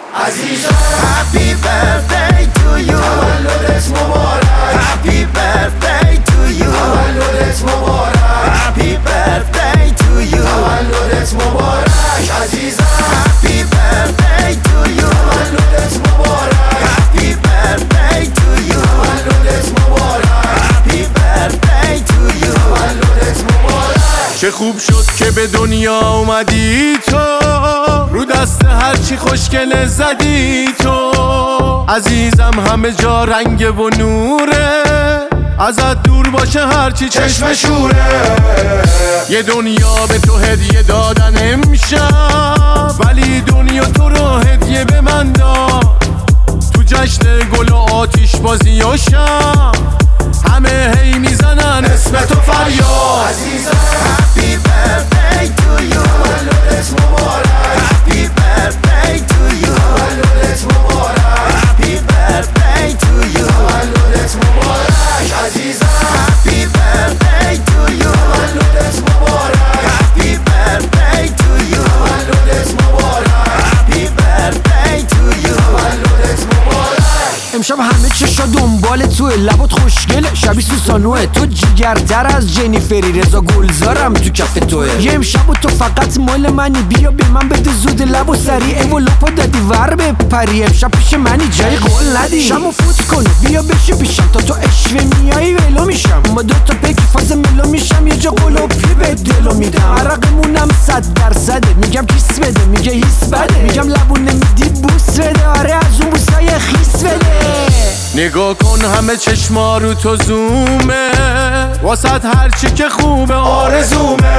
عزیزم Happy birthday to you تولدت مبارک Happy birthday to you تولدت مبارک Happy birthday to you تولدت مبارک عزیزم Happy birthday to you تولدت مبارک Happy birthday to you تولدت مبارک Happy birthday to you تولدت مبارک چه خوب شد که به دنیا اومدی تو رو دست هرچی خوشگله زدی تو عزیزم همه جا رنگ و نوره ازت دور باشه هرچی چشم شوره یه دنیا به تو هدیه دادن امشب ولی دنیا تو رو هدیه به من داد تو جشن گل و آتیش بازی و شم همه هی میزنن اسم تو فریاد عزیزم Happy birthday to you تولدت مبارک Happy birthday to you تولدت مبارک Happy birthday to you تولدت مبارک عزیزم Happy birthday to you تولدت مبارک Happy birthday to you تولدت مبارک Happy birthday to you تولدت مبارک امشب همه چشا دنبال توه لبات خوشگله شبیه سوسانوه تو جیگرتر از جنیفری رضا گلزارم تو کف توه یه امشب و تو فقط مال منی بیا به من بده زود لب و سریع اولوپا دادی ور به پری امشب پیش منی جای قول ندی شمو فوت کنه بیا بشی پیشم تا تو اشوه میایی ولو میشم ما دوتا پکی فاز ملو میشم یه جا قلوپی به دلو میدم عرقمونم 100% میگم کیس بده میگه هیس بده میگم لبونه میدی بوس بده آره از اون بوسای خیس بده نگاه کن همه چشما رو تو زومه واسط هرچی که خوبه آرزومه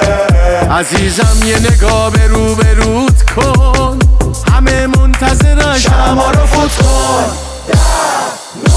عزیزم یه نگاه به روت کن همه منتظرن شما رو فوت کن